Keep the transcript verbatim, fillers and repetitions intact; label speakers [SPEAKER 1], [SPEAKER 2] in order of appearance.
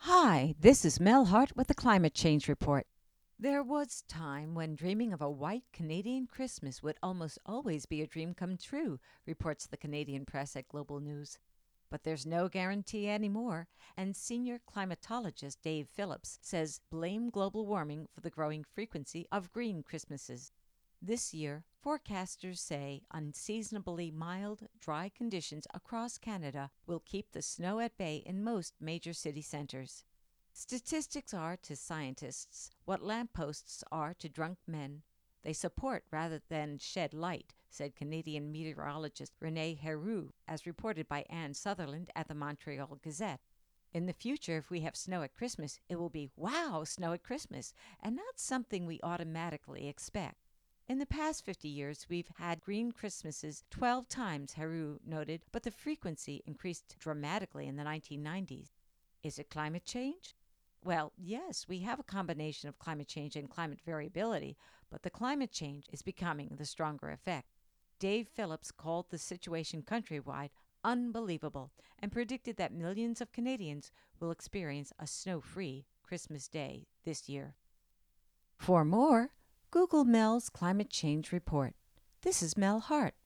[SPEAKER 1] Hi, this is Mel Hart with the Climate Change Report. There was time when dreaming of a white Canadian Christmas would almost always be a dream come true, reports the Canadian Press at Global News. But there's no guarantee anymore, and senior climatologist Dave Phillips says blame global warming for the growing frequency of green Christmases. This year, forecasters say unseasonably mild, dry conditions across Canada will keep the snow at bay in most major city centers. Statistics are to scientists what lampposts are to drunk men. They support rather than shed light, said Canadian meteorologist Renee Heroux, as reported by Anne Sutherland at the Montreal Gazette. In the future, if we have snow at Christmas, it will be, wow, snow at Christmas, and not something we automatically expect. In the past fifty years, we've had green Christmases twelve times, Heroux noted, but the frequency increased dramatically in the nineteen nineties. Is it climate change? Well, yes, we have a combination of climate change and climate variability, but the climate change is becoming the stronger effect. Dave Phillips called the situation countrywide unbelievable and predicted that millions of Canadians will experience a snow-free Christmas Day this year. For more, Google Mel's Climate Change Report. This is Mel Hart.